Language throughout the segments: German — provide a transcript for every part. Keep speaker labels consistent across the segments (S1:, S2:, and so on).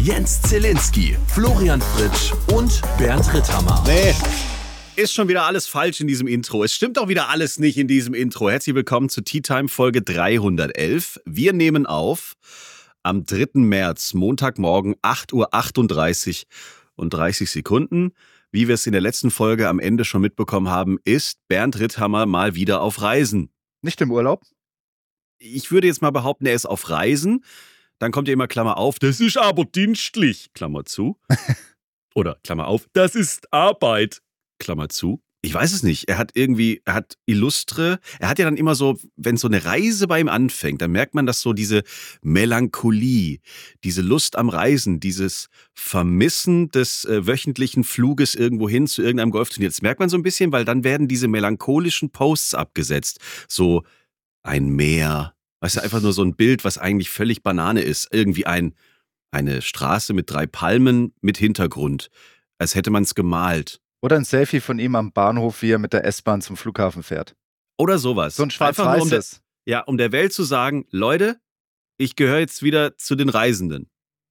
S1: Jens Zielinski, Florian Fritsch und Bernd Ritthammer.
S2: Nee, ist schon wieder alles falsch in diesem Intro. Es stimmt auch wieder alles nicht in diesem Intro. Herzlich willkommen zu Tea Time Folge 311. Wir nehmen auf am 3. März, Montagmorgen, 8:38 Uhr und 30 Sekunden. Wie wir es in der letzten Folge am Ende schon mitbekommen haben, ist Bernd Ritthammer mal wieder auf Reisen.
S3: Nicht im Urlaub?
S2: Ich würde jetzt mal behaupten, er ist auf Reisen. Dann kommt ja immer Klammer auf, das ist aber dienstlich, Klammer zu. Oder Klammer auf, das ist Arbeit, Klammer zu. Ich weiß es nicht. Er hat Illustre. Er hat ja dann immer so, wenn so eine Reise bei ihm anfängt, dann merkt man, dass so diese Melancholie, diese Lust am Reisen, dieses Vermissen des wöchentlichen Fluges irgendwo hin zu irgendeinem Golfturnier. Das merkt man so ein bisschen, weil dann werden diese melancholischen Posts abgesetzt. So ein Meer. Weißt du, einfach nur so ein Bild, was eigentlich völlig Banane ist. Irgendwie eine Straße mit 3 Palmen mit Hintergrund. Als hätte man es gemalt.
S3: Oder ein Selfie von ihm am Bahnhof, wie er mit der S-Bahn zum Flughafen fährt.
S2: Oder sowas.
S3: So ein schwarz-weißes.
S2: Um der Welt zu sagen, Leute, ich gehöre jetzt wieder zu den Reisenden.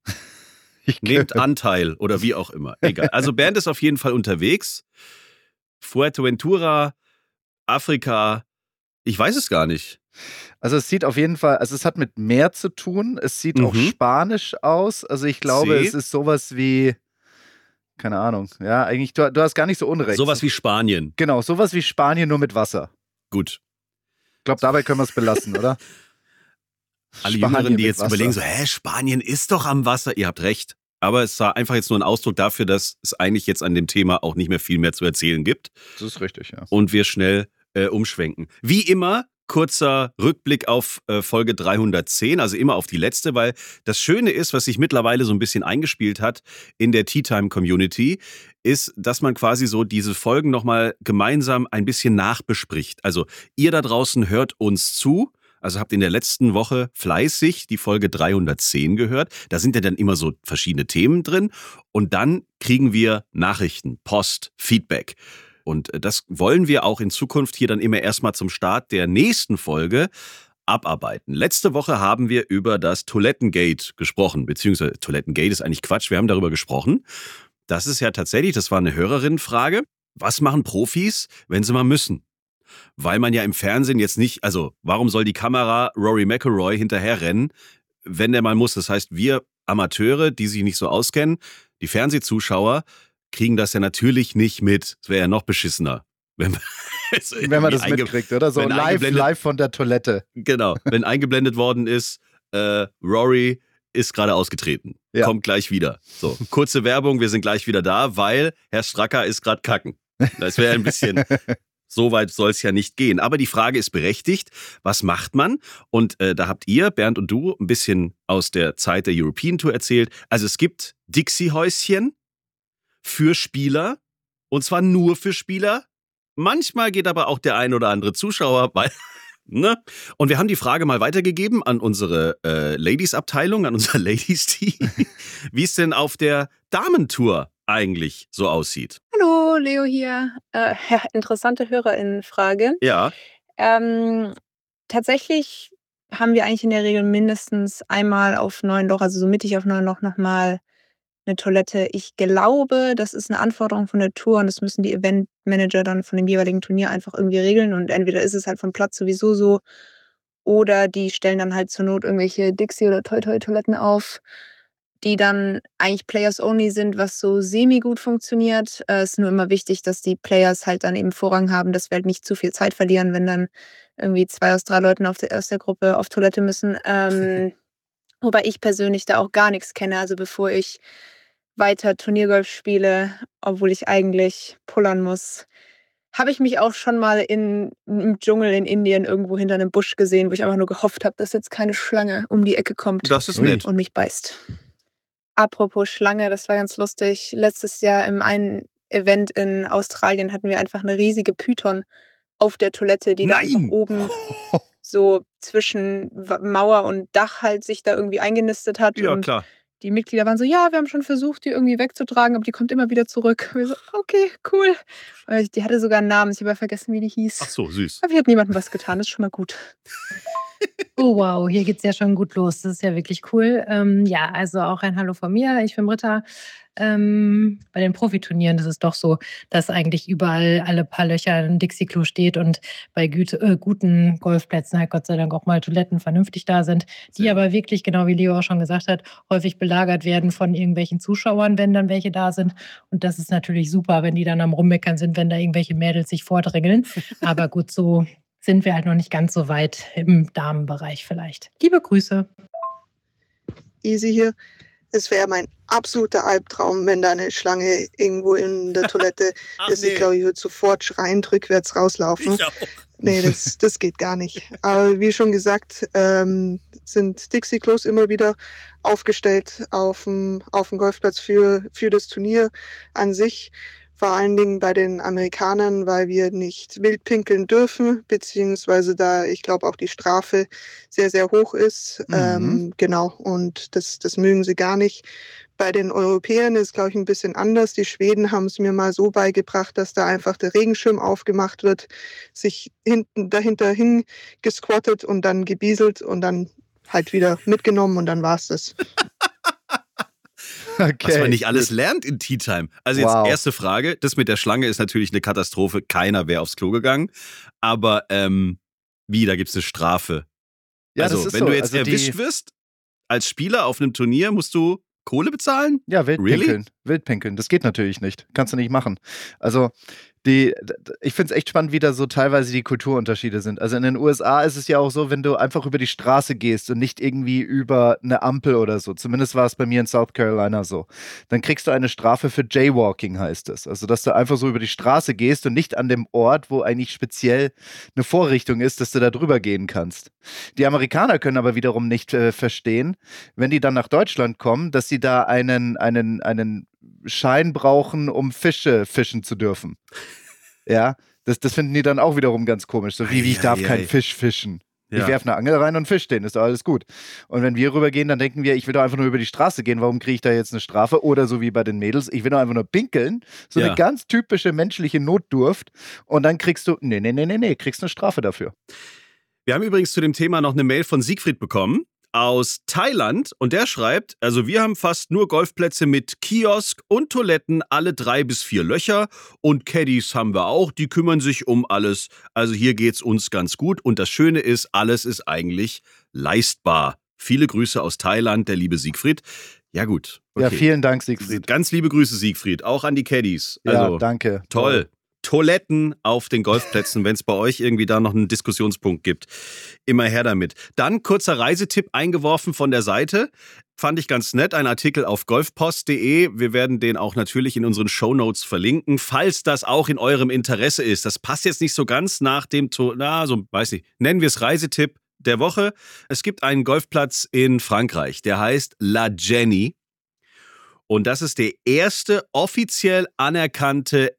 S2: Nehmt Anteil oder wie auch immer. Egal. Also Bernd ist auf jeden Fall unterwegs. Fuerteventura, Afrika, ich weiß es gar nicht.
S3: Also es sieht auf jeden Fall, also es hat mit Meer zu tun. Es sieht auch spanisch aus. Also ich glaube, es ist sowas wie, keine Ahnung, ja, eigentlich, du hast gar nicht so unrecht.
S2: Sowas wie Spanien.
S3: Genau, sowas wie Spanien, nur mit Wasser.
S2: Gut.
S3: Ich glaube, dabei können wir es belassen, oder?
S2: Alle Jüngeren, die jetzt überlegen, so, Spanien ist doch am Wasser. Ihr habt recht. Aber es war einfach jetzt nur ein Ausdruck dafür, dass es eigentlich jetzt an dem Thema auch nicht mehr viel mehr zu erzählen gibt.
S3: Das ist richtig, ja.
S2: Und wir schnell umschwenken. Wie immer, kurzer Rückblick auf Folge 310, also immer auf die letzte, weil das Schöne ist, was sich mittlerweile so ein bisschen eingespielt hat in der Tea Time Community, ist, dass man quasi so diese Folgen nochmal gemeinsam ein bisschen nachbespricht. Also ihr da draußen hört uns zu, also habt in der letzten Woche fleißig die Folge 310 gehört. Da sind ja dann immer so verschiedene Themen drin und dann kriegen wir Nachrichten, Post, Feedback. Und das wollen wir auch in Zukunft hier dann immer erstmal zum Start der nächsten Folge abarbeiten. Letzte Woche haben wir über das Toilettengate gesprochen, beziehungsweise Toilettengate ist eigentlich Quatsch, wir haben darüber gesprochen. Das ist ja tatsächlich, das war eine Hörerinnenfrage, was machen Profis, wenn sie mal müssen? Weil man ja im Fernsehen jetzt nicht, also warum soll die Kamera Rory McIlroy hinterherrennen, wenn der mal muss? Das heißt, wir Amateure, die sich nicht so auskennen, die Fernsehzuschauer, kriegen das ja natürlich nicht mit. Es wäre ja noch beschissener. Wenn
S3: man das mitkriegt, oder? So live von der Toilette.
S2: Genau, wenn eingeblendet worden ist, Rory ist gerade ausgetreten. Ja. Kommt gleich wieder. So, kurze Werbung, wir sind gleich wieder da, weil Herr Stracker ist gerade kacken. Das wäre ein bisschen... So weit soll es ja nicht gehen. Aber die Frage ist berechtigt, was macht man? Und da habt ihr, Bernd und du, ein bisschen aus der Zeit der European Tour erzählt. Also es gibt Dixie-Häuschen für Spieler, und zwar nur für Spieler. Manchmal geht aber auch der ein oder andere Zuschauer, weil, ne? Und wir haben die Frage mal weitergegeben an unsere Ladies-Abteilung, an unser Ladies-Team, wie es denn auf der Damentour eigentlich so aussieht.
S4: Hallo, Leo hier. Interessante HörerInnenfrage.
S2: Ja.
S4: Tatsächlich haben wir eigentlich in der Regel mindestens einmal auf 9 Loch, also so mittig auf 9 Loch nochmal eine Toilette. Ich glaube, das ist eine Anforderung von der Tour und das müssen die Eventmanager dann von dem jeweiligen Turnier einfach irgendwie regeln und entweder ist es halt vom Platz sowieso so oder die stellen dann halt zur Not irgendwelche Dixie- oder Toi-Toi-Toiletten auf, die dann eigentlich Players-only sind, was so semi-gut funktioniert. Es ist nur immer wichtig, dass die Players halt dann eben Vorrang haben, dass wir halt nicht zu viel Zeit verlieren, wenn dann irgendwie 2 aus 3 Leuten aus der Gruppe auf Toilette müssen. Wobei ich persönlich da auch gar nichts kenne. Also bevor ich weiter Turniergolf spiele, obwohl ich eigentlich pullern muss, habe ich mich auch schon mal im Dschungel in Indien irgendwo hinter einem Busch gesehen, wo ich einfach nur gehofft habe, dass jetzt keine Schlange um die Ecke kommt
S2: Das ist nett.
S4: und mich beißt. Apropos Schlange, das war ganz lustig. Letztes Jahr im einen Event in Australien hatten wir einfach eine riesige Python auf der Toilette, die da einfach oben so zwischen Mauer und Dach halt sich da irgendwie eingenistet hat.
S2: Ja,
S4: und
S2: klar.
S4: die Mitglieder waren so, ja, wir haben schon versucht, die irgendwie wegzutragen, aber die kommt immer wieder zurück. Wir so, okay, cool. Die hatte sogar einen Namen, ich habe ja vergessen, wie die hieß.
S2: Ach so, süß.
S4: Aber wir haben niemandem was getan, das ist schon mal gut.
S5: Oh wow, hier geht's ja schon gut los. Das ist ja wirklich cool. Ja, also auch ein Hallo von mir. Ich bin Britta. Bei den Profiturnieren ist es doch so, dass eigentlich überall alle paar Löcher ein Dixie-Klo steht und bei guten Golfplätzen halt Gott sei Dank auch mal Toiletten vernünftig da sind, die aber wirklich, genau wie Leo auch schon gesagt hat, häufig belagert werden von irgendwelchen Zuschauern, wenn dann welche da sind. Und das ist natürlich super, wenn die dann am Rummeckern sind, wenn da irgendwelche Mädels sich vordrängeln. Aber gut, so sind wir halt noch nicht ganz so weit im Damenbereich vielleicht. Liebe Grüße.
S6: Easy hier. Es wäre mein absoluter Albtraum, wenn da eine Schlange irgendwo in der Toilette ist. Ich glaube, ich würde sofort schreiend rückwärts rauslaufen. Nee, das geht gar nicht. Aber wie schon gesagt, sind Dixie-Klos immer wieder aufgestellt auf dem Golfplatz für das Turnier an sich. Vor allen Dingen bei den Amerikanern, weil wir nicht wild pinkeln dürfen, beziehungsweise da, ich glaube, auch die Strafe sehr, sehr hoch ist. Genau, und das mögen sie gar nicht. Bei den Europäern ist es, glaube ich, ein bisschen anders. Die Schweden haben es mir mal so beigebracht, dass da einfach der Regenschirm aufgemacht wird, sich dahinter hingesquattet und dann gebieselt und dann halt wieder mitgenommen und dann war es das.
S2: Okay, was man nicht alles lernt in Tea Time. Also jetzt erste Frage, das mit der Schlange ist natürlich eine Katastrophe, keiner wäre aufs Klo gegangen, aber da gibt es eine Strafe. Ja, also wenn du jetzt erwischt wirst als Spieler auf einem Turnier, musst du Kohle bezahlen?
S3: Ja, Wildpinkeln, das geht natürlich nicht, kannst du nicht machen. Also ich finde es echt spannend, wie da so teilweise die Kulturunterschiede sind. Also in den USA ist es ja auch so, wenn du einfach über die Straße gehst und nicht irgendwie über eine Ampel oder so, zumindest war es bei mir in South Carolina so, dann kriegst du eine Strafe für Jaywalking, heißt es. Also dass du einfach so über die Straße gehst und nicht an dem Ort, wo eigentlich speziell eine Vorrichtung ist, dass du da drüber gehen kannst. Die Amerikaner können aber wiederum nicht verstehen, wenn die dann nach Deutschland kommen, dass sie da einen Schein brauchen, um Fische fischen zu dürfen. Ja, das finden die dann auch wiederum ganz komisch. So wie ich darf keinen Fisch fischen. Ja. Ich werfe eine Angel rein und einen Fisch den, ist doch alles gut. Und wenn wir rübergehen, dann denken wir, ich will doch einfach nur über die Straße gehen, warum kriege ich da jetzt eine Strafe? Oder so wie bei den Mädels, ich will doch einfach nur pinkeln. So eine ganz typische menschliche Notdurft. Und dann kriegst du, kriegst eine Strafe dafür.
S2: Wir haben übrigens zu dem Thema noch eine Mail von Siegfried bekommen aus Thailand und der schreibt, also wir haben fast nur Golfplätze mit Kiosk und Toiletten, alle 3 bis 4 Löcher und Caddies haben wir auch, die kümmern sich um alles. Also hier geht's uns ganz gut und das Schöne ist, alles ist eigentlich leistbar. Viele Grüße aus Thailand, der liebe Siegfried. Ja gut. Okay.
S3: Ja, vielen Dank, Siegfried.
S2: Ganz liebe Grüße, Siegfried, auch an die Caddies. Also,
S3: ja, danke.
S2: Toll. Toiletten auf den Golfplätzen, wenn es bei euch irgendwie da noch einen Diskussionspunkt gibt. Immer her damit. Dann kurzer Reisetipp eingeworfen von der Seite. Fand ich ganz nett. Ein Artikel auf golfpost.de. Wir werden den auch natürlich in unseren Shownotes verlinken, falls das auch in eurem Interesse ist. Das passt jetzt nicht so ganz nach dem, weiß nicht, nennen wir es Reisetipp der Woche. Es gibt einen Golfplatz in Frankreich, der heißt La Jenny. Und das ist der erste offiziell anerkannte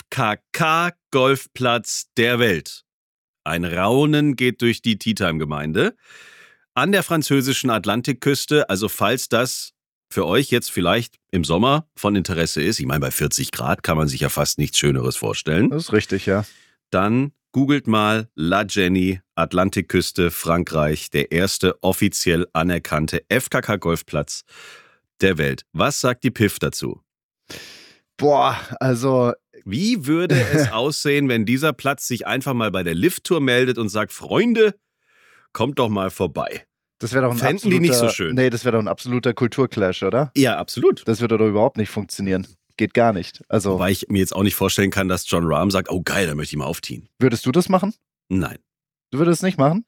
S2: FKK-Golfplatz der Welt. Ein Raunen geht durch die Tea Time-Gemeinde. An der französischen Atlantikküste, also falls das für euch jetzt vielleicht im Sommer von Interesse ist, ich meine, bei 40 Grad kann man sich ja fast nichts Schöneres vorstellen.
S3: Das ist richtig, ja.
S2: Dann googelt mal La Jenny, Atlantikküste, Frankreich, der erste offiziell anerkannte FKK-Golfplatz der Welt. Was sagt die Piff dazu?
S3: Boah, also...
S2: Wie würde es aussehen, wenn dieser Platz sich einfach mal bei der Lift-Tour meldet und sagt, Freunde, kommt doch mal vorbei.
S3: Das wäre doch ein
S2: Fänden die nicht so schön.
S3: Nee, das wäre doch ein absoluter Kulturclash, oder?
S2: Ja, absolut.
S3: Das würde doch überhaupt nicht funktionieren. Geht gar nicht. Also,
S2: wobei ich mir jetzt auch nicht vorstellen kann, dass Jon Rahm sagt, oh geil, da möchte ich mal aufziehen.
S3: Würdest du das machen?
S2: Nein.
S3: Du würdest es nicht machen?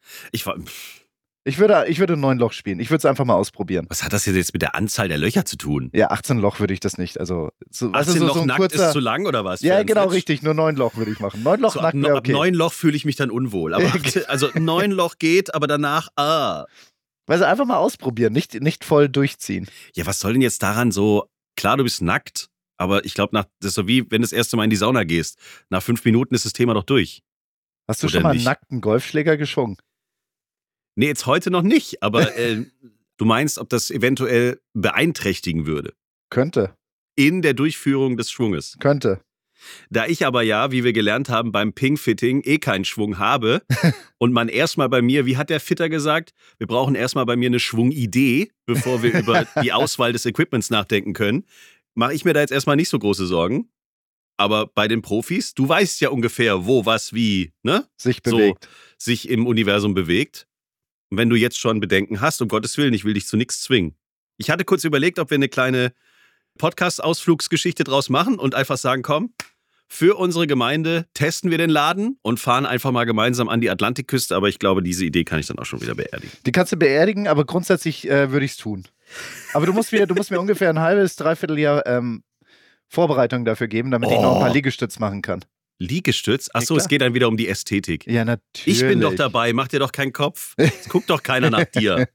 S3: Ich würde 9 Loch spielen. Ich würde es einfach mal ausprobieren.
S2: Was hat das jetzt mit der Anzahl der Löcher zu tun?
S3: Ja, 18 Loch würde ich das nicht. Also,
S2: 18 Loch nackt ist zu lang oder was?
S3: Ja, genau, richtig. Nur 9 Loch würde ich machen. 9 Loch nackt wäre okay.
S2: Ab 9 Loch fühle ich mich dann unwohl. Aber also 9 Loch geht, aber danach,
S3: Also einfach mal ausprobieren, nicht voll durchziehen.
S2: Ja, was soll denn jetzt daran so, klar, du bist nackt, aber ich glaube, das ist so wie, wenn du das erste Mal in die Sauna gehst. Nach 5 Minuten ist das Thema doch durch.
S3: Hast du schon mal einen nackten Golfschläger geschwungen?
S2: Nee, jetzt heute noch nicht, aber du meinst, ob das eventuell beeinträchtigen würde?
S3: Könnte.
S2: In der Durchführung des Schwunges?
S3: Könnte.
S2: Da ich aber ja, wie wir gelernt haben, beim Ping-Fitting keinen Schwung habe und man erstmal bei mir, wie hat der Fitter gesagt, wir brauchen erstmal bei mir eine Schwungidee, bevor wir über die Auswahl des Equipments nachdenken können, mache ich mir da jetzt erstmal nicht so große Sorgen. Aber bei den Profis, du weißt ja ungefähr, wo, was, wie, ne?
S3: Sich bewegt.
S2: So, sich im Universum bewegt. Und wenn du jetzt schon Bedenken hast, um Gottes Willen, ich will dich zu nichts zwingen. Ich hatte kurz überlegt, ob wir eine kleine Podcast-Ausflugsgeschichte draus machen und einfach sagen, komm, für unsere Gemeinde testen wir den Laden und fahren einfach mal gemeinsam an die Atlantikküste. Aber ich glaube, diese Idee kann ich dann auch schon wieder beerdigen.
S3: Die kannst du beerdigen, aber grundsätzlich würde ich es tun. Aber du musst mir ungefähr ein halbes, dreiviertel Jahr Vorbereitung dafür geben, damit ich noch ein paar Liegestütz machen kann.
S2: Liegestütz? Achso,
S3: Ja,
S2: es geht dann wieder um die Ästhetik.
S3: Ja, natürlich.
S2: Ich bin doch dabei, mach dir doch keinen Kopf. Es guckt doch keiner nach dir.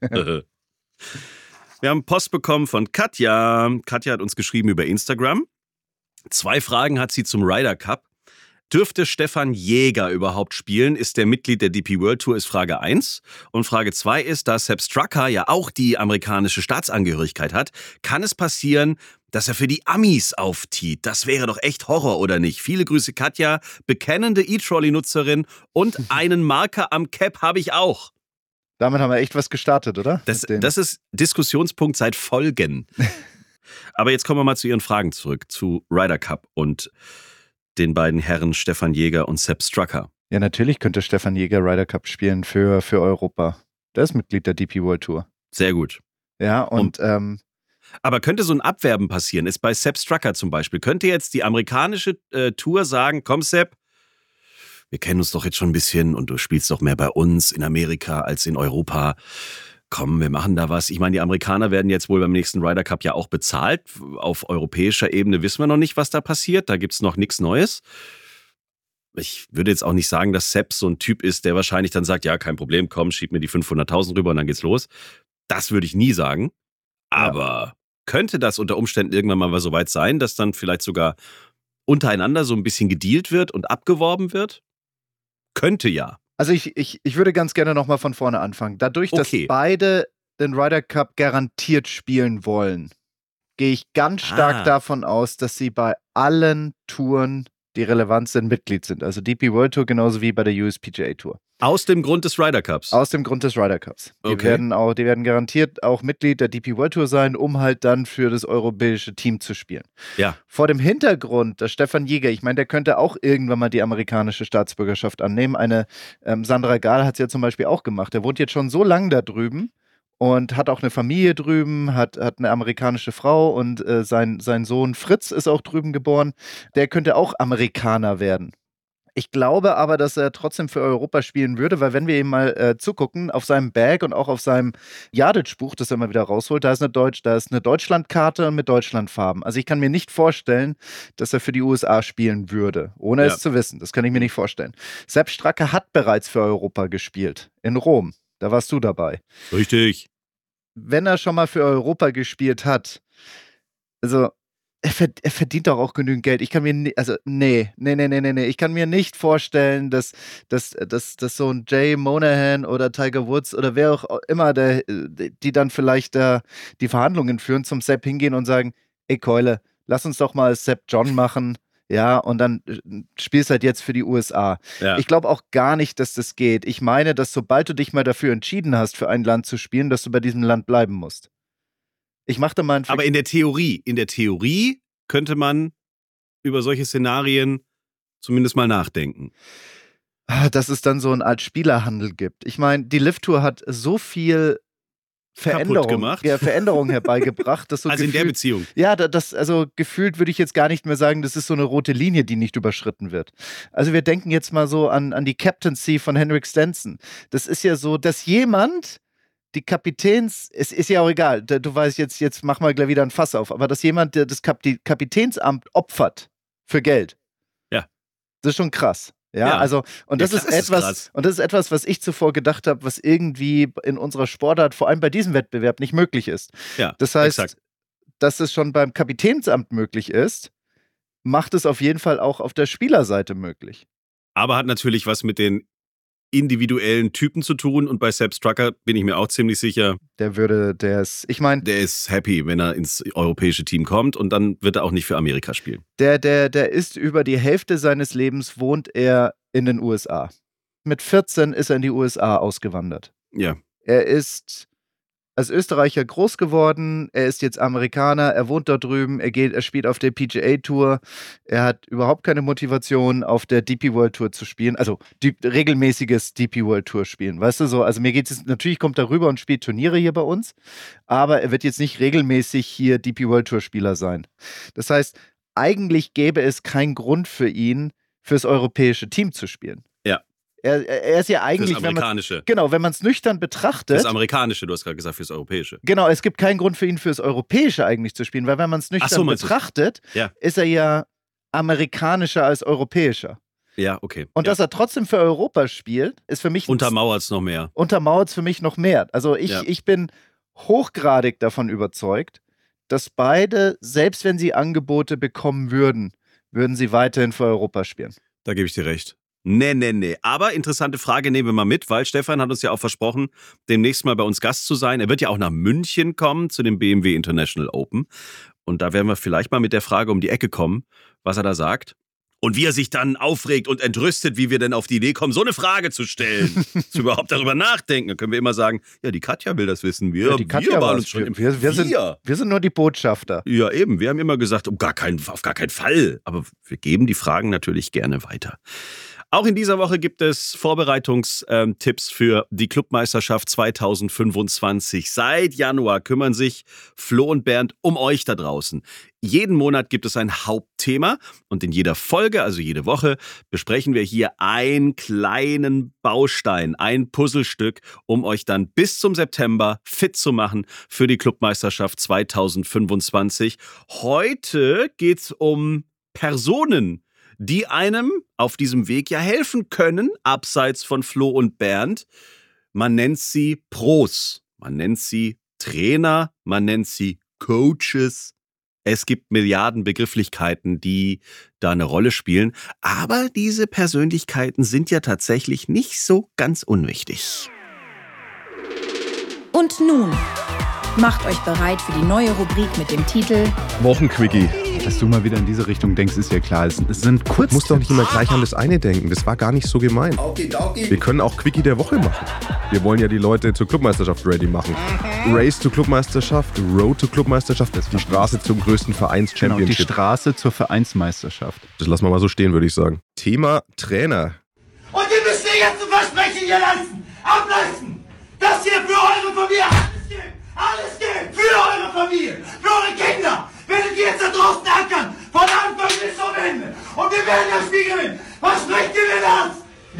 S2: Wir haben Post bekommen von Katja. Katja hat uns geschrieben über Instagram. 2 Fragen hat sie zum Ryder Cup. Dürfte Stefan Jäger überhaupt spielen? Ist der Mitglied der DP World Tour? Ist Frage 1. Und Frage 2 ist, da Sepp Straka ja auch die amerikanische Staatsangehörigkeit hat, kann es passieren, dass er für die Amis auftiet? Das wäre doch echt Horror, oder nicht? Viele Grüße, Katja, bekennende E-Trolley-Nutzerin und einen Marker am Cap habe ich auch.
S3: Damit haben wir echt was gestartet, oder?
S2: Das ist Diskussionspunkt seit Folgen. Aber jetzt kommen wir mal zu Ihren Fragen zurück, zu Ryder Cup und den beiden Herren Stefan Jäger und Sepp Straka.
S3: Ja, natürlich könnte Stefan Jäger Ryder Cup spielen für Europa. Der ist Mitglied der DP World Tour.
S2: Sehr gut.
S3: Ja, und
S2: aber könnte so ein Abwerben passieren? Ist bei Sepp Straka zum Beispiel. Könnte jetzt die amerikanische Tour sagen, komm Sepp, wir kennen uns doch jetzt schon ein bisschen und du spielst doch mehr bei uns in Amerika als in Europa. Komm, wir machen da was. Ich meine, die Amerikaner werden jetzt wohl beim nächsten Ryder Cup ja auch bezahlt. Auf europäischer Ebene wissen wir noch nicht, was da passiert. Da gibt es noch nichts Neues. Ich würde jetzt auch nicht sagen, dass Sepp so ein Typ ist, der wahrscheinlich dann sagt, ja, kein Problem, komm, schieb mir die 500.000 rüber und dann geht's los. Das würde ich nie sagen. Aber könnte das unter Umständen irgendwann mal so weit sein, dass dann vielleicht sogar untereinander so ein bisschen gedealt wird und abgeworben wird? Könnte ja.
S3: Also ich würde ganz gerne nochmal von vorne anfangen. Dadurch, dass beide den Ryder Cup garantiert spielen wollen, gehe ich ganz stark davon aus, dass sie bei allen Touren, die relevant sind, Mitglied sind. Also DP World Tour genauso wie bei der USPGA Tour.
S2: Aus dem Grund des Ryder Cups?
S3: Aus dem Grund des Ryder Cups. Die werden garantiert auch Mitglied der DP World Tour sein, um halt dann für das europäische Team zu spielen.
S2: Ja.
S3: Vor dem Hintergrund, dass Stefan Jäger, ich meine, der könnte auch irgendwann mal die amerikanische Staatsbürgerschaft annehmen. Eine Sandra Gahl hat es ja zum Beispiel auch gemacht. Der wohnt jetzt schon so lange da drüben und hat auch eine Familie drüben, hat eine amerikanische Frau und sein Sohn Fritz ist auch drüben geboren. Der könnte auch Amerikaner werden. Ich glaube aber, dass er trotzdem für Europa spielen würde, weil wenn wir ihm mal zugucken, auf seinem Bag und auch auf seinem Yardage-Buch, das er mal wieder rausholt, da ist eine Deutschlandkarte mit Deutschlandfarben. Also ich kann mir nicht vorstellen, dass er für die USA spielen würde, ohne es zu wissen. Das kann ich mir nicht vorstellen. Sepp Straka hat bereits für Europa gespielt, in Rom. Da warst du dabei.
S2: Richtig.
S3: Wenn er schon mal für Europa gespielt hat, also er verdient doch auch genügend Geld. Ich kann mir ich kann mir nicht vorstellen, dass so ein Jay Monahan oder Tiger Woods oder wer auch immer, die dann vielleicht die Verhandlungen führen, zum Sepp hingehen und sagen, ey Keule, lass uns doch mal Sepp John machen, ja, und dann spielst halt jetzt für die USA. Ja. Ich glaube auch gar nicht, dass das geht. Ich meine, dass sobald du dich mal dafür entschieden hast, für ein Land zu spielen, dass du bei diesem Land bleiben musst. Ich machte mal
S2: Aber in der Theorie könnte man über solche Szenarien zumindest mal nachdenken.
S3: Dass es dann so eine Art Spielerhandel gibt. Ich meine, die LIV Tour hat so viel Veränderung herbeigebracht. Dass so
S2: also
S3: gefühlt,
S2: in der Beziehung.
S3: Ja, also gefühlt würde ich jetzt gar nicht mehr sagen, das ist so eine rote Linie, die nicht überschritten wird. Also wir denken jetzt mal so an die Captaincy von Henrik Stenson. Das ist ja so, dass jemand die Kapitäns, es ist ja auch egal, du weißt jetzt mach mal gleich wieder ein Fass auf, aber dass jemand das Kapitänsamt opfert für Geld.
S2: Ja.
S3: Das ist schon krass. Ja, also, und das ist etwas, was ich zuvor gedacht habe, was irgendwie in unserer Sportart, vor allem bei diesem Wettbewerb, nicht möglich ist.
S2: Ja,
S3: das heißt, dass es schon beim Kapitänsamt möglich ist, macht es auf jeden Fall auch auf der Spielerseite möglich.
S2: Aber hat natürlich was mit den individuellen Typen zu tun. Und bei Sepp Straka bin ich mir auch ziemlich sicher, der ist happy, wenn er ins europäische Team kommt und dann wird er auch nicht für Amerika spielen.
S3: Der ist über die Hälfte seines Lebens wohnt er in den USA. Mit 14 ist er in die USA ausgewandert.
S2: Ja.
S3: Er ist als Österreicher groß geworden, er ist jetzt Amerikaner, er wohnt dort drüben, er spielt auf der PGA-Tour, er hat überhaupt keine Motivation, auf der DP World Tour zu spielen, also regelmäßiges DP World Tour spielen, weißt du so, also mir geht es, natürlich kommt er rüber und spielt Turniere hier bei uns, aber er wird jetzt nicht regelmäßig hier DP World Tour Spieler sein. Das heißt, eigentlich gäbe es keinen Grund für ihn, fürs europäische Team zu spielen.
S2: Ja.
S3: Er ist ja eigentlich,
S2: fürs Amerikanische.
S3: wenn man es nüchtern betrachtet.
S2: Fürs Amerikanische, du hast gerade gesagt, fürs Europäische.
S3: Genau, es gibt keinen Grund für ihn, fürs Europäische eigentlich zu spielen, weil wenn man es nüchtern betrachtet, ist er ja amerikanischer als europäischer.
S2: Ja, okay.
S3: Und dass er trotzdem für Europa spielt, ist für mich...
S2: Untermauert es noch mehr.
S3: Untermauert es für mich noch mehr. Also ich bin hochgradig davon überzeugt, dass beide, selbst wenn sie Angebote bekommen würden sie weiterhin für Europa spielen.
S2: Da gebe ich dir recht. Nee. Aber interessante Frage nehmen wir mal mit, weil Stefan hat uns ja auch versprochen, demnächst mal bei uns Gast zu sein. Er wird ja auch nach München kommen zu dem BMW International Open. Und da werden wir vielleicht mal mit der Frage um die Ecke kommen, was er da sagt. Und wie er sich dann aufregt und entrüstet, wie wir denn auf die Idee kommen, so eine Frage zu stellen. Zu überhaupt darüber nachdenken. Dann können wir immer sagen, ja, die Katja will das wissen. Wir waren uns schon
S3: wir sind nur die Botschafter.
S2: Ja, eben. Wir haben immer gesagt, auf gar keinen Fall. Aber wir geben die Fragen natürlich gerne weiter. Auch in dieser Woche gibt es Vorbereitungstipps für die Clubmeisterschaft 2025. Seit Januar kümmern sich Flo und Bernd um euch da draußen. Jeden Monat gibt es ein Hauptthema und in jeder Folge, also jede Woche, besprechen wir hier einen kleinen Baustein, ein Puzzlestück, um euch dann bis zum September fit zu machen für die Clubmeisterschaft 2025. Heute geht es um Personen, die einem auf diesem Weg ja helfen können, abseits von Flo und Bernd. Man nennt sie Pros, man nennt sie Trainer, man nennt sie Coaches. Es gibt Milliarden Begrifflichkeiten, die da eine Rolle spielen. Aber diese Persönlichkeiten sind ja tatsächlich nicht so ganz unwichtig.
S7: Und nun, macht euch bereit für die neue Rubrik mit dem Titel
S8: Wochenquickie.
S9: Dass du mal wieder in diese Richtung denkst, ist ja klar. Es sind kurz.
S8: Du musst doch nicht immer gleich an das eine denken. Das war gar nicht so gemeint. Wir können auch Quickie der Woche machen. Wir wollen ja die Leute zur Clubmeisterschaft ready machen. Race zur Clubmeisterschaft, Road zur Clubmeisterschaft, das ist die Straße zum größten Vereins-Championship.
S9: Genau, die Straße zur Vereinsmeisterschaft.
S8: Das lassen wir mal so stehen, würde ich sagen. Thema Trainer.
S10: Und ihr müsst mir jetzt ein Versprechen hier leisten, ableisten, dass ihr für eure Familie alles gebt, für eure Familie, für eure Kinder. Werdet ihr jetzt da draußen ackern, von Anfang bis zum Ende. Und wir werden das Spiel gewinnen. Versprecht ihr mir das?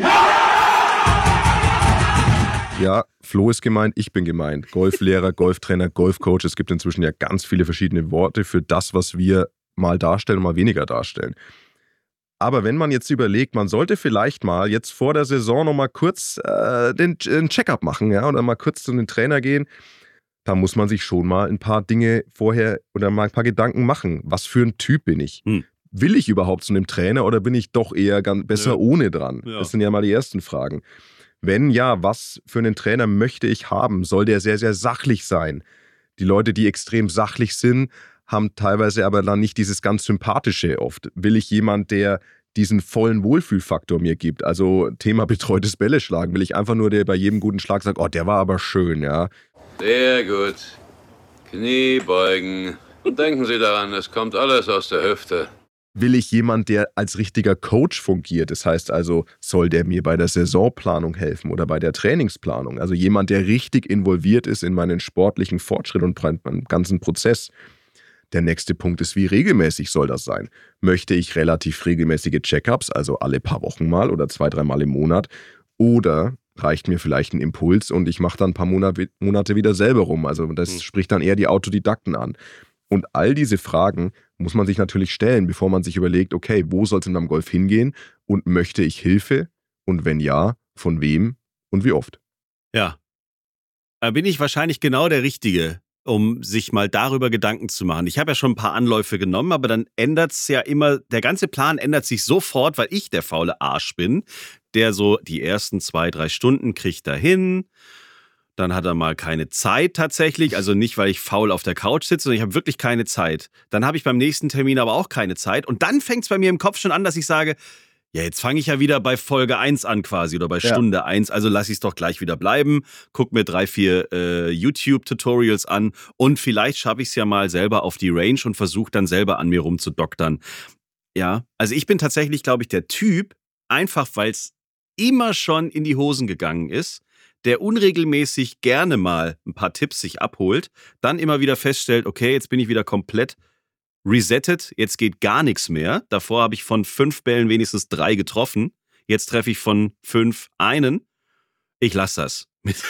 S10: Ja!
S8: Ja, Flo ist gemeint, ich bin gemeint. Golflehrer, Golftrainer, Golfcoach. Es gibt inzwischen ja ganz viele verschiedene Worte für das, was wir mal darstellen und mal weniger darstellen. Aber wenn man jetzt überlegt, man sollte vielleicht mal jetzt vor der Saison noch mal kurz den Check-up machen, ja, oder mal kurz zu einem Trainer gehen, da muss man sich schon mal ein paar Dinge vorher oder mal ein paar Gedanken machen. Was für ein Typ bin ich? Will ich überhaupt zu einem Trainer oder bin ich doch eher besser ohne dran? Ja. Das sind ja mal die ersten Fragen. Wenn ja, was für einen Trainer möchte ich haben? Soll der sehr, sehr sachlich sein? Die Leute, die extrem sachlich sind, haben teilweise aber dann nicht dieses ganz Sympathische oft. Will ich jemand, der diesen vollen Wohlfühlfaktor mir gibt? Also Thema betreutes Bälle schlagen. Will ich einfach nur, der bei jedem guten Schlag sagt, oh, der war aber schön, ja.
S11: Sehr gut. Knie beugen. Und denken Sie daran, es kommt alles aus der Hüfte.
S8: Will ich jemand, der als richtiger Coach fungiert? Das heißt also, soll der mir bei der Saisonplanung helfen oder bei der Trainingsplanung? Also jemand, der richtig involviert ist in meinen sportlichen Fortschritt und meinen ganzen Prozess. Der nächste Punkt ist, wie regelmäßig soll das sein? Möchte ich relativ regelmäßige Check-ups, also alle paar Wochen mal oder 2-3 Mal im Monat? Oder reicht mir vielleicht ein Impuls und ich mache dann ein paar Monate wieder selber rum? Also das spricht dann eher die Autodidakten an. Und all diese Fragen muss man sich natürlich stellen, bevor man sich überlegt, okay, wo soll es in meinem Golf hingehen und möchte ich Hilfe? Und wenn ja, von wem und wie oft?
S2: Ja, da bin ich wahrscheinlich genau der Richtige, um sich mal darüber Gedanken zu machen. Ich habe ja schon ein paar Anläufe genommen, aber dann ändert es ja immer, der ganze Plan ändert sich sofort, weil ich der faule Arsch bin, der so die ersten 2-3 Stunden kriegt er hin. Dann hat er mal keine Zeit tatsächlich, also nicht, weil ich faul auf der Couch sitze, sondern ich habe wirklich keine Zeit. Dann habe ich beim nächsten Termin aber auch keine Zeit und dann fängt es bei mir im Kopf schon an, dass ich sage, ja, jetzt fange ich ja wieder bei Folge 1 an quasi oder bei Stunde 1, also lasse ich es doch gleich wieder bleiben, guck mir 3-4 YouTube-Tutorials an und vielleicht schaffe ich es ja mal selber auf die Range und versuche dann selber an mir rumzudoktern. Ja, also ich bin tatsächlich, glaube ich, der Typ, einfach weil es immer schon in die Hosen gegangen ist, der unregelmäßig gerne mal ein paar Tipps sich abholt, dann immer wieder feststellt, okay, jetzt bin ich wieder komplett resettet, jetzt geht gar nichts mehr. Davor habe ich von 5 Bällen wenigstens 3 getroffen. Jetzt treffe ich von 5 einen. Ich lasse das.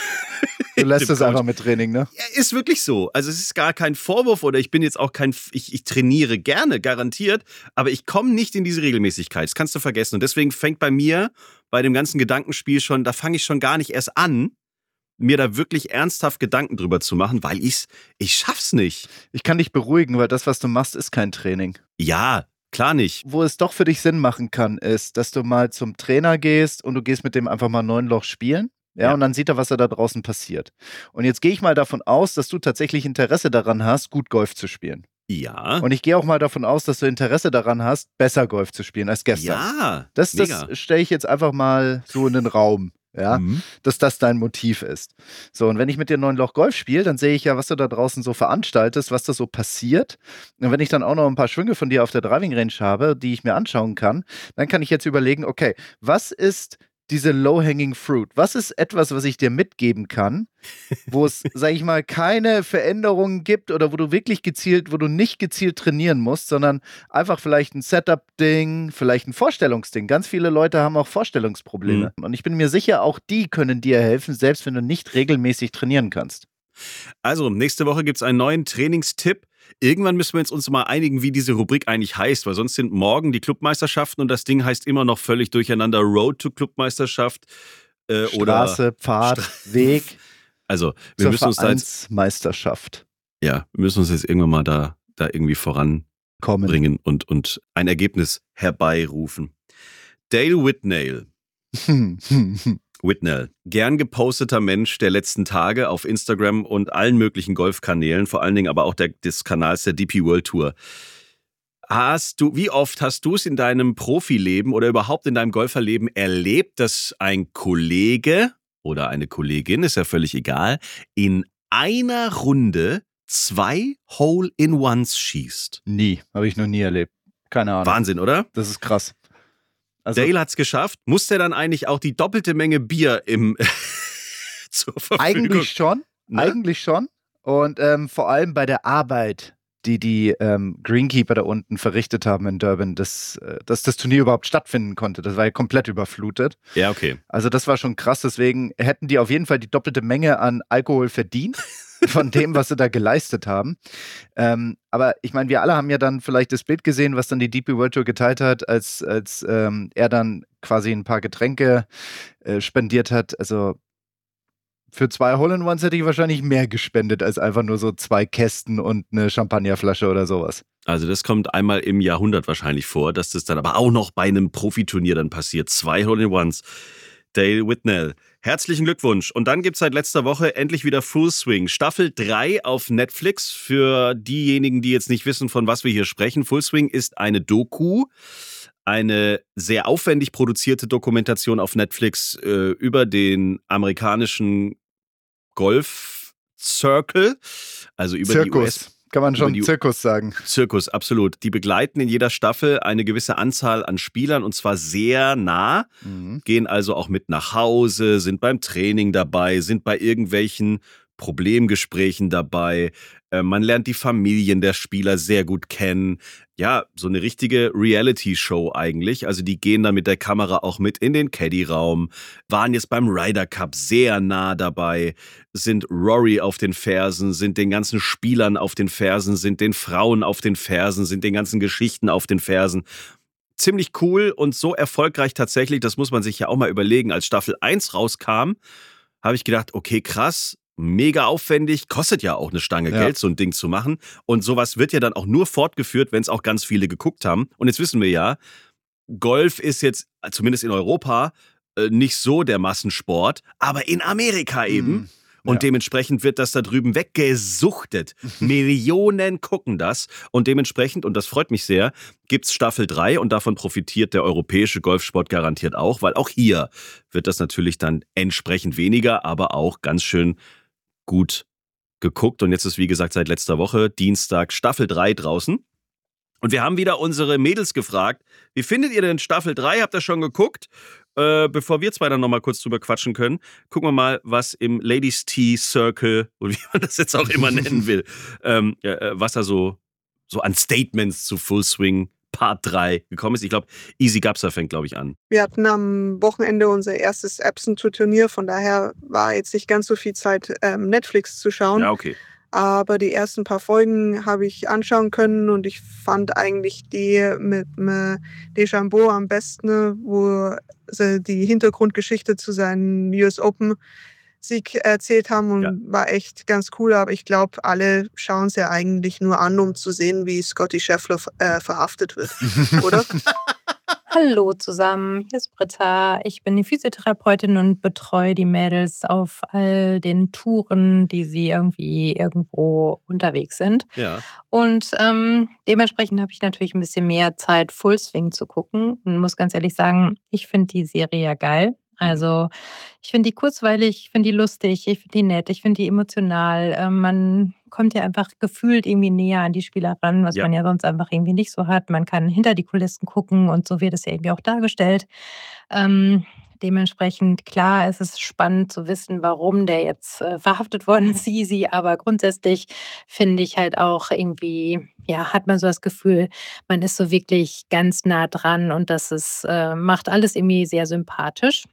S3: Du lässt es einfach mit Training, ne?
S2: Ja, ist wirklich so. Also es ist gar kein Vorwurf oder ich bin jetzt auch ich trainiere gerne, garantiert, aber ich komme nicht in diese Regelmäßigkeit. Das kannst du vergessen. Und deswegen fängt bei mir, bei dem ganzen Gedankenspiel schon, da fange ich schon gar nicht erst an, mir da wirklich ernsthaft Gedanken drüber zu machen, weil ich schaff's nicht.
S3: Ich kann dich beruhigen, weil das, was du machst, ist kein Training.
S2: Ja, klar nicht.
S3: Wo es doch für dich Sinn machen kann, ist, dass du mal zum Trainer gehst und du gehst mit dem einfach mal 9 Loch spielen. Ja, und dann sieht er, was da draußen passiert. Und jetzt gehe ich mal davon aus, dass du tatsächlich Interesse daran hast, gut Golf zu spielen.
S2: Ja.
S3: Und ich gehe auch mal davon aus, dass du Interesse daran hast, besser Golf zu spielen als gestern.
S2: Ja,
S3: das stelle ich jetzt einfach mal so in den Raum. Ja, dass das dein Motiv ist. So, und wenn ich mit dir 9 Loch Golf spiele, dann sehe ich ja, was du da draußen so veranstaltest, was da so passiert. Und wenn ich dann auch noch ein paar Schwünge von dir auf der Driving Range habe, die ich mir anschauen kann, dann kann ich jetzt überlegen, okay, was ist diese low-hanging fruit? Was ist etwas, was ich dir mitgeben kann, wo es, sag ich mal, keine Veränderungen gibt oder wo du nicht gezielt trainieren musst, sondern einfach vielleicht ein Setup-Ding, vielleicht ein Vorstellungsding. Ganz viele Leute haben auch Vorstellungsprobleme. Und ich bin mir sicher, auch die können dir helfen, selbst wenn du nicht regelmäßig trainieren kannst.
S2: Also, nächste Woche gibt es einen neuen Trainingstipp. Irgendwann müssen wir uns mal einigen, wie diese Rubrik eigentlich heißt, weil sonst sind morgen die Clubmeisterschaften und das Ding heißt immer noch völlig durcheinander Road to Clubmeisterschaft
S3: Straße, Pfad, Weg.
S2: Also, wir müssen uns da
S3: jetzt Meisterschaft.
S2: Ja, wir müssen uns jetzt irgendwann mal da irgendwie voranbringen und ein Ergebnis herbeirufen. Dale Whitnell. Whitnell, gern geposteter Mensch der letzten Tage auf Instagram und allen möglichen Golfkanälen, vor allen Dingen aber auch des Kanals der DP World Tour. Wie oft hast du es in deinem Profileben oder überhaupt in deinem Golferleben erlebt, dass ein Kollege oder eine Kollegin, ist ja völlig egal, in einer Runde 2 Hole-in-Ones schießt?
S3: Nie, habe ich noch nie erlebt. Keine Ahnung.
S2: Wahnsinn, oder?
S3: Das ist krass. Also,
S2: Dale hat's geschafft. Muss der dann eigentlich auch die doppelte Menge Bier zur Verfügung?
S3: Eigentlich schon. Und vor allem bei der Arbeit, die Greenkeeper da unten verrichtet haben in Durban, dass das Turnier überhaupt stattfinden konnte. Das war ja komplett überflutet.
S2: Ja, okay.
S3: Also das war schon krass. Deswegen hätten die auf jeden Fall die doppelte Menge an Alkohol verdient. Von dem, was sie da geleistet haben. Aber ich meine, wir alle haben ja dann vielleicht das Bild gesehen, was dann die DP World Tour geteilt hat, als er dann quasi ein paar Getränke spendiert hat. Also für 2 Hole-in-Ones hätte ich wahrscheinlich mehr gespendet, als einfach nur so 2 Kästen und eine Champagnerflasche oder sowas.
S2: Also das kommt einmal im Jahrhundert wahrscheinlich vor, dass das dann aber auch noch bei einem Profiturnier dann passiert. 2 Hole-in-Ones. Dale Whitnell. Herzlichen Glückwunsch. Und dann gibt es seit letzter Woche endlich wieder Full Swing. Staffel 3 auf Netflix. Für diejenigen, die jetzt nicht wissen, von was wir hier sprechen. Full Swing ist eine Doku, eine sehr aufwendig produzierte Dokumentation auf Netflix über den amerikanischen Golf Circle. Also über
S3: Zirkus.
S2: die US.
S3: Kann man schon Zirkus sagen.
S2: Zirkus, absolut. Die begleiten in jeder Staffel eine gewisse Anzahl an Spielern und zwar sehr nah, gehen also auch mit nach Hause, sind beim Training dabei, sind bei irgendwelchen Problemgesprächen dabei. Man lernt die Familien der Spieler sehr gut kennen. Ja, so eine richtige Reality-Show eigentlich. Also die gehen da mit der Kamera auch mit in den Caddy-Raum, waren jetzt beim Ryder Cup sehr nah dabei, sind Rory auf den Fersen, sind den ganzen Spielern auf den Fersen, sind den Frauen auf den Fersen, sind den ganzen Geschichten auf den Fersen. Ziemlich cool und so erfolgreich tatsächlich, das muss man sich ja auch mal überlegen. Als Staffel 1 rauskam, habe ich gedacht, okay, krass, mega aufwendig, kostet ja auch eine Stange Geld, so ein Ding zu machen. Und sowas wird ja dann auch nur fortgeführt, wenn es auch ganz viele geguckt haben. Und jetzt wissen wir ja, Golf ist jetzt, zumindest in Europa, nicht so der Massensport, aber in Amerika eben. Und dementsprechend wird das da drüben weggesuchtet. Millionen gucken das. Und dementsprechend, und das freut mich sehr, gibt's Staffel 3 und davon profitiert der europäische Golfsport garantiert auch, weil auch hier wird das natürlich dann entsprechend weniger, aber auch ganz schön gut geguckt. Und jetzt ist, wie gesagt, seit letzter Woche Dienstag Staffel 3 draußen. Und wir haben wieder unsere Mädels gefragt, wie findet ihr denn Staffel 3? Habt ihr schon geguckt? Bevor wir zwei dann nochmal kurz drüber quatschen können, gucken wir mal, was im Ladies Tea Circle, oder wie man das jetzt auch immer nennen will, was da so an Statements zu Full Swing Part 3 gekommen ist. Ich glaube, Easy Gapsa fängt, glaube ich, an.
S6: Wir hatten am Wochenende unser erstes Epson-Turnier, von daher war jetzt nicht ganz so viel Zeit, Netflix zu schauen.
S2: Ja, okay.
S6: Aber die ersten paar Folgen habe ich anschauen können und ich fand eigentlich die mit Deschambeau am besten, wo sie die Hintergrundgeschichte zu seinem US Open Sieg erzählt haben und war echt ganz cool. Aber ich glaube, alle schauen es ja eigentlich nur an, um zu sehen, wie Scottie Scheffler verhaftet wird, oder?
S5: Hallo zusammen, hier ist Britta. Ich bin die Physiotherapeutin und betreue die Mädels auf all den Touren, die sie irgendwie irgendwo unterwegs sind.
S2: Ja.
S5: Und dementsprechend habe ich natürlich ein bisschen mehr Zeit, Full Swing zu gucken. Und muss ganz ehrlich sagen, ich finde die Serie ja geil. Also ich finde die kurzweilig, ich finde die lustig, ich finde die nett, ich finde die emotional. Man kommt ja einfach gefühlt irgendwie näher an die Spieler ran, was man ja sonst einfach irgendwie nicht so hat. Man kann hinter die Kulissen gucken und so wird es ja irgendwie auch dargestellt. Dementsprechend, klar, es ist spannend zu wissen, warum der jetzt verhaftet worden ist, Easy. Aber grundsätzlich finde ich halt auch irgendwie, ja, hat man so das Gefühl, man ist so wirklich ganz nah dran und das ist, macht alles irgendwie sehr sympathisch.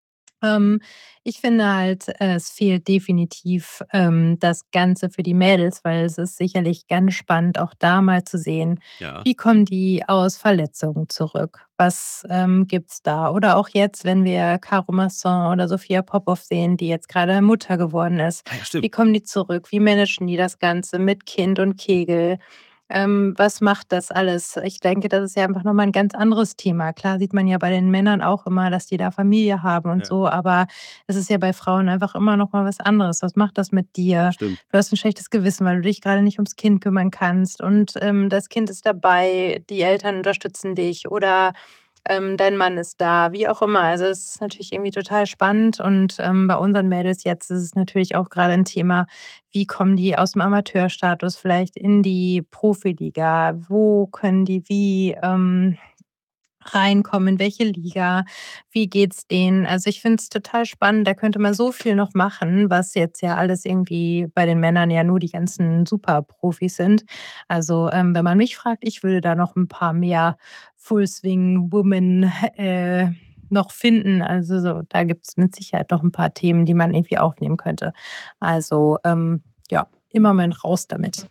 S5: Ich finde halt, es fehlt definitiv das Ganze für die Mädels, weil es ist sicherlich ganz spannend, auch da mal zu sehen,
S2: Ja.
S5: wie kommen die aus Verletzungen zurück? Was gibt's da? Oder auch jetzt, wenn wir Caro Masson oder Sophia Popov sehen, die jetzt gerade Mutter geworden ist.
S2: Ah ja, stimmt.
S5: Wie kommen die zurück? Wie managen die das Ganze mit Kind und Kegel? Was macht das alles? Ich denke, das ist ja einfach nochmal ein ganz anderes Thema. Klar sieht man ja bei den Männern auch immer, dass die da Familie haben und so, aber es ist ja bei Frauen einfach immer noch mal was anderes. Was macht das mit dir?
S2: Stimmt.
S5: Du hast ein schlechtes Gewissen, weil du dich gerade nicht ums Kind kümmern kannst und das Kind ist dabei, die Eltern unterstützen dich oder dein Mann ist da, wie auch immer. Also es ist natürlich irgendwie total spannend und bei unseren Mädels jetzt ist es natürlich auch gerade ein Thema, wie kommen die aus dem Amateurstatus vielleicht in die Profiliga? Wo können die wie reinkommen, in welche Liga, wie geht's denen? Also ich finde es total spannend, da könnte man so viel noch machen, was jetzt ja alles irgendwie bei den Männern ja nur die ganzen Superprofis sind. Also wenn man mich fragt, ich würde da noch ein paar mehr Full-Swing-Women noch finden. Also so, da gibt es mit Sicherheit noch ein paar Themen, die man irgendwie aufnehmen könnte. Also ja, immer mal raus damit.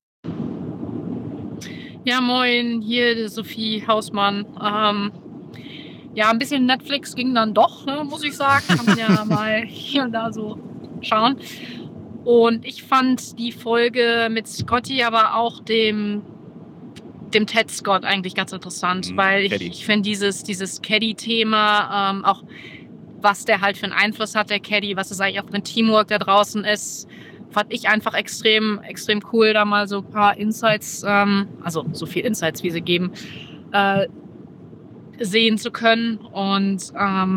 S12: Ja, moin, hier die Sophie Hausmann. Ja, ein bisschen Netflix ging dann doch, ne, muss ich sagen. Kann man ja mal hier und da so schauen. Und ich fand die Folge mit Scottie, aber auch dem Ted Scott eigentlich ganz interessant, weil
S2: Caddy.
S12: ich finde dieses Caddy-Thema, auch was der halt für einen Einfluss hat, der Caddy, was es eigentlich auch für ein Teamwork da draußen ist, fand ich einfach extrem, extrem cool, da mal so ein paar Insights, also so viel Insights, wie sie geben, sehen zu können. Und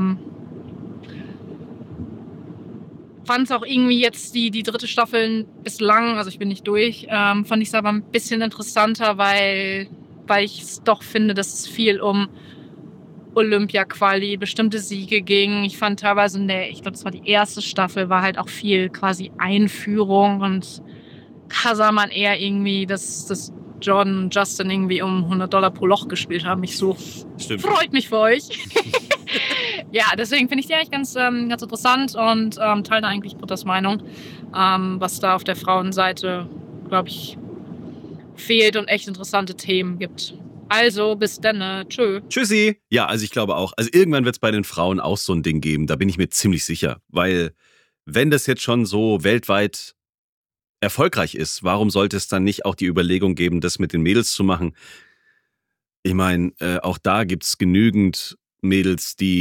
S12: fand es auch irgendwie jetzt die dritte Staffel bislang, also ich bin nicht durch, fand ich es aber ein bisschen interessanter, weil ich es doch finde, dass es viel um Olympia-Quali, bestimmte Siege ging. Ich fand teilweise ich glaube, das war die erste Staffel, war halt auch viel quasi Einführung und da sah man eher irgendwie, dass Jordan und Justin irgendwie um $100 pro Loch gespielt haben. Ich so,
S2: Stimmt.
S12: freut mich für euch. Ja, deswegen finde ich die eigentlich ganz interessant und teile da eigentlich Britta's Meinung, was da auf der Frauenseite, glaube ich, fehlt und echt interessante Themen gibt. Also, bis dann. Tschö.
S2: Tschüssi. Ja, also ich glaube auch. Also irgendwann wird es bei den Frauen auch so ein Ding geben. Da bin ich mir ziemlich sicher. Weil wenn das jetzt schon so weltweit erfolgreich ist, warum sollte es dann nicht auch die Überlegung geben, das mit den Mädels zu machen? Ich meine, auch da gibt es genügend Mädels, die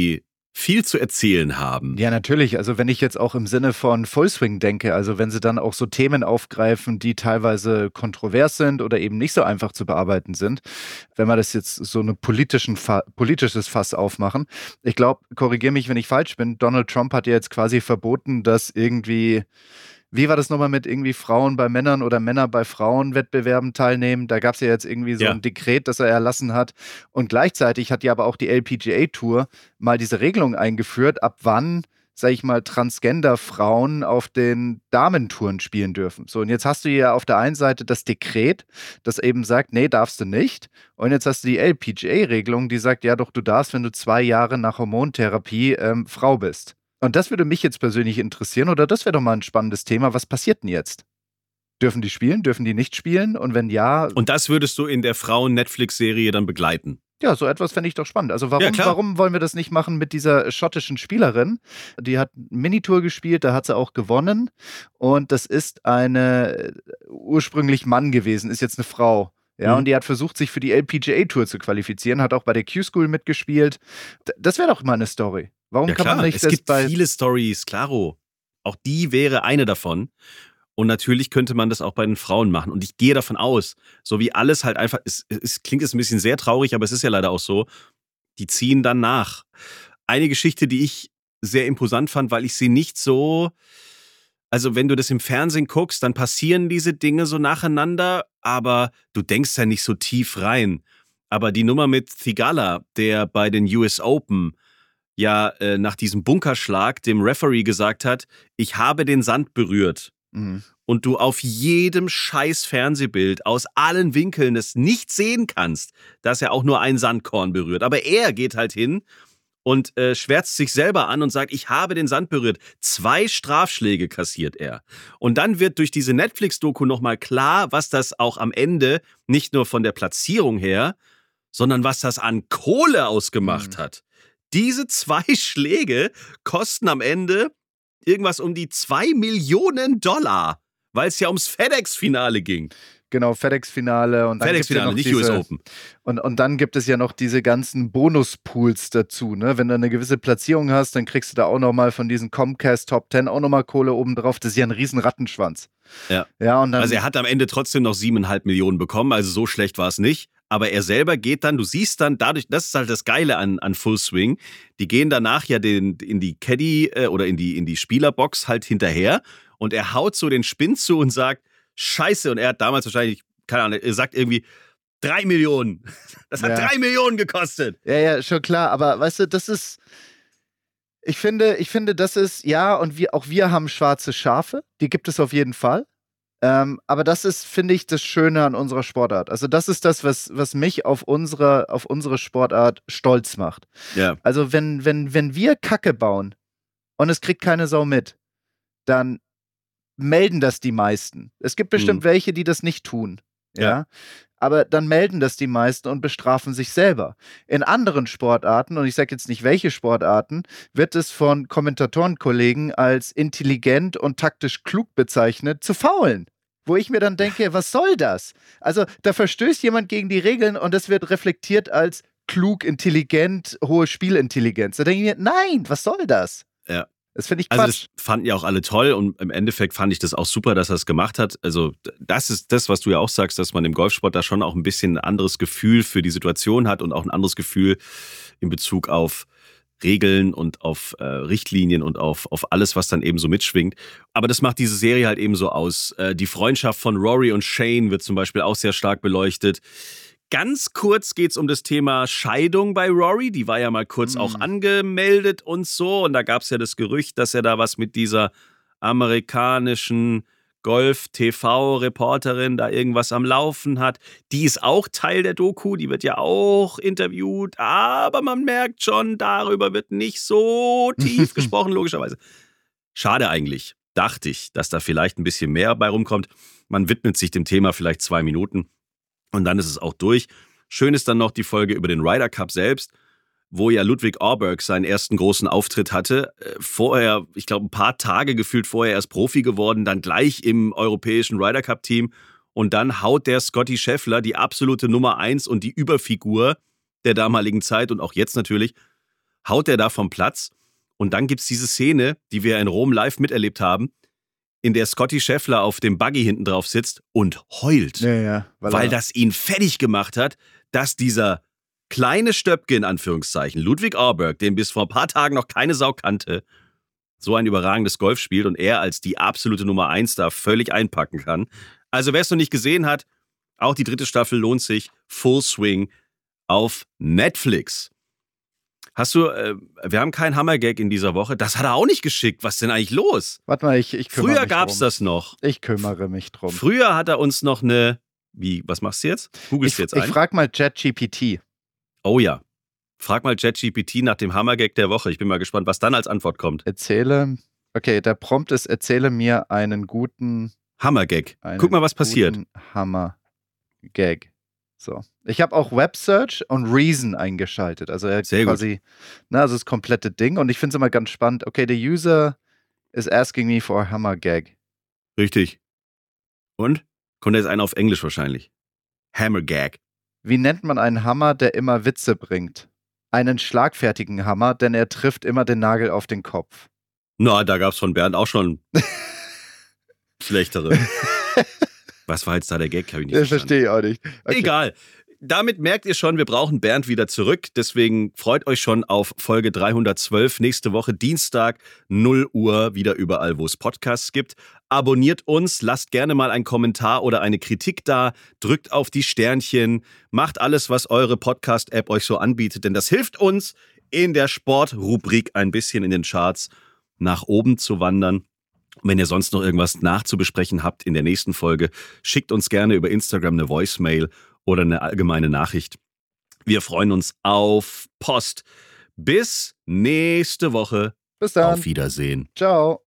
S2: viel zu erzählen haben.
S3: Ja, natürlich. Also wenn ich jetzt auch im Sinne von Full Swing denke, also wenn sie dann auch so Themen aufgreifen, die teilweise kontrovers sind oder eben nicht so einfach zu bearbeiten sind, wenn wir das jetzt so ein politisches Fass aufmachen. Ich glaube, korrigiere mich, wenn ich falsch bin, Donald Trump hat ja jetzt quasi verboten, dass irgendwie, wie war das nochmal mit irgendwie Frauen bei Männern oder Männer bei Frauen Wettbewerben teilnehmen? Da gab es ja jetzt irgendwie so ein Dekret, das er erlassen hat. Und gleichzeitig hat ja aber auch die LPGA-Tour mal diese Regelung eingeführt, ab wann, sag ich mal, Transgender-Frauen auf den Damentouren spielen dürfen. So, und jetzt hast du ja auf der einen Seite das Dekret, das eben sagt, nee, darfst du nicht. Und jetzt hast du die LPGA-Regelung, die sagt, ja doch, du darfst, wenn du 2 Jahre nach Hormontherapie Frau bist. Und das würde mich jetzt persönlich interessieren, oder das wäre doch mal ein spannendes Thema. Was passiert denn jetzt? Dürfen die spielen? Dürfen die nicht spielen? Und wenn ja...
S2: Und das würdest du in der Frauen-Netflix-Serie dann begleiten?
S3: Ja, so etwas fände ich doch spannend. Also warum wollen wir das nicht machen mit dieser schottischen Spielerin? Die hat Minitour gespielt, da hat sie auch gewonnen. Und das ist eine ursprünglich Mann gewesen, ist jetzt eine Frau. Ja, und die hat versucht, sich für die LPGA-Tour zu qualifizieren, hat auch bei der Q-School mitgespielt. Das wäre doch mal eine Story. Warum kann man nicht
S2: es gibt viele Stories, klaro. Auch die wäre eine davon. Und natürlich könnte man das auch bei den Frauen machen. Und ich gehe davon aus, so wie alles halt einfach, es klingt jetzt ein bisschen sehr traurig, aber es ist ja leider auch so, die ziehen dann nach. Eine Geschichte, die ich sehr imposant fand, weil ich sie nicht so, also wenn du das im Fernsehen guckst, dann passieren diese Dinge so nacheinander, aber du denkst ja nicht so tief rein. Aber die Nummer mit Thigala, der bei den US Open ja nach diesem Bunkerschlag dem Referee gesagt hat, ich habe den Sand berührt. Mhm. Und du auf jedem scheiß Fernsehbild aus allen Winkeln es nicht sehen kannst, dass er auch nur ein Sandkorn berührt. Aber er geht halt hin und schwärzt sich selber an und sagt, ich habe den Sand berührt. 2 Strafschläge kassiert er. Und dann wird durch diese Netflix-Doku nochmal klar, was das auch am Ende, nicht nur von der Platzierung her, sondern was das an Kohle ausgemacht hat. Diese 2 Schläge kosten am Ende irgendwas um die $2 Millionen, weil es ja ums FedEx-Finale ging.
S3: Genau, FedEx-Finale. Und dann
S2: FedEx-Finale,
S3: ja
S2: nicht US Open.
S3: Und dann gibt es ja noch diese ganzen Bonuspools dazu. Ne? Wenn du eine gewisse Platzierung hast, dann kriegst du da auch nochmal von diesen Comcast Top 10 auch nochmal Kohle obendrauf. Das ist ja ein riesen Rattenschwanz.
S2: Ja.
S3: Und dann,
S2: also er hat am Ende trotzdem noch 7,5 Millionen bekommen, also so schlecht war es nicht. Aber er selber geht dann, du siehst dann dadurch, das ist halt das Geile an Full Swing, die gehen danach ja in die Caddy oder in die Spielerbox halt hinterher und er haut so den Spinn zu und sagt, Scheiße, und er hat damals wahrscheinlich, keine Ahnung, er sagt irgendwie 3 Millionen. Das hat 3 Millionen gekostet.
S3: Ja, schon klar, aber weißt du, das ist, ich finde, das ist, ja, und wir haben schwarze Schafe, die gibt es auf jeden Fall. Aber das ist, finde ich, das Schöne an unserer Sportart. Also das ist das, was mich auf unsere Sportart stolz macht.
S2: Ja.
S3: Also wenn wir Kacke bauen und es kriegt keine Sau mit, dann melden das die meisten. Es gibt bestimmt welche, die das nicht tun. Ja. Aber dann melden das die meisten und bestrafen sich selber. In anderen Sportarten, und ich sage jetzt nicht welche Sportarten, wird es von Kommentatorenkollegen als intelligent und taktisch klug bezeichnet, zu faulen. Wo ich mir dann denke, was soll das? Also da verstößt jemand gegen die Regeln und es wird reflektiert als klug, intelligent, hohe Spielintelligenz. Da denke ich mir, nein, was soll das?
S2: Ja.
S3: Das finde ich Quatsch.
S2: Also das fanden ja auch alle toll und im Endeffekt fand ich das auch super, dass er es gemacht hat. Also das ist das, was du ja auch sagst, dass man im Golfsport da schon auch ein bisschen ein anderes Gefühl für die Situation hat und auch ein anderes Gefühl in Bezug auf Regeln und auf Richtlinien und auf alles, was dann eben so mitschwingt. Aber das macht diese Serie halt eben so aus. Die Freundschaft von Rory und Shane wird zum Beispiel auch sehr stark beleuchtet. Ganz kurz geht es um das Thema Scheidung bei Rory. Die war ja mal kurz auch angemeldet und so. Und da gab es ja das Gerücht, dass er da was mit dieser amerikanischen Golf-TV-Reporterin da irgendwas am Laufen hat. Die ist auch Teil der Doku. Die wird ja auch interviewt. Aber man merkt schon, darüber wird nicht so tief gesprochen, logischerweise. Schade eigentlich. Dachte ich, dass da vielleicht ein bisschen mehr bei rumkommt. Man widmet sich dem Thema vielleicht 2 Minuten. Und dann ist es auch durch. Schön ist dann noch die Folge über den Ryder Cup selbst, wo ja Ludwig Åberg seinen ersten großen Auftritt hatte. Vorher, ich glaube, ein paar Tage gefühlt vorher erst Profi geworden, dann gleich im europäischen Ryder Cup Team. Und dann haut der Scotty Scheffler, die absolute Nummer 1 und die Überfigur der damaligen Zeit und auch jetzt natürlich, haut er da vom Platz. Und dann gibt es diese Szene, die wir in Rom live miterlebt haben, in der Scotty Scheffler auf dem Buggy hinten drauf sitzt und heult.
S3: Ja,
S2: weil das ihn fertig gemacht hat, dass dieser kleine Stöpke, in Anführungszeichen, Ludwig Ahlberg, den bis vor ein paar Tagen noch keine Sau kannte, so ein überragendes Golf spielt und er als die absolute Nummer 1 da völlig einpacken kann. Also wer es noch nicht gesehen hat, auch die 3. Staffel lohnt sich. Full Swing auf Netflix. Hast du, wir haben keinen Hammergag in dieser Woche. Das hat er auch nicht geschickt. Was ist denn eigentlich los?
S3: Warte mal, ich kümmere
S2: Früher
S3: mich
S2: gab's
S3: drum.
S2: das noch.
S3: Ich kümmere mich drum.
S2: Früher hat er uns noch eine, was machst du jetzt? Googlest du jetzt ein?
S3: Ich frag mal ChatGPT.
S2: Oh ja. Frag mal ChatGPT nach dem Hammergag der Woche. Ich bin mal gespannt, was dann als Antwort kommt.
S3: Der Prompt ist, erzähle mir einen guten
S2: Hammergag. Guck mal, was passiert.
S3: Hammergag. So. Ich habe auch Web Search und Reason eingeschaltet. Also
S2: Sehr
S3: quasi, also das komplette Ding. Und ich finde es immer ganz spannend. Okay, the user is asking me for a Hammergag.
S2: Richtig. Und? Kommt jetzt einer auf Englisch wahrscheinlich. Hammergag.
S3: Wie nennt man einen Hammer, der immer Witze bringt? Einen schlagfertigen Hammer, denn er trifft immer den Nagel auf den Kopf.
S2: Na, da gab's von Bernd auch schon schlechtere. Was war jetzt da der Gag? Hab ich nicht
S3: Das verstehe ich auch nicht. Okay.
S2: Egal. Damit merkt ihr schon, wir brauchen Bernd wieder zurück. Deswegen freut euch schon auf Folge 312. Nächste Woche Dienstag, 0 Uhr, wieder überall, wo es Podcasts gibt. Abonniert uns, lasst gerne mal einen Kommentar oder eine Kritik da, drückt auf die Sternchen, macht alles, was eure Podcast-App euch so anbietet, denn das hilft uns, in der Sportrubrik ein bisschen in den Charts nach oben zu wandern. Und wenn ihr sonst noch irgendwas nachzubesprechen habt in der nächsten Folge, schickt uns gerne über Instagram eine Voicemail oder eine allgemeine Nachricht. Wir freuen uns auf Post. Bis nächste Woche.
S3: Bis dann.
S2: Auf Wiedersehen.
S3: Ciao.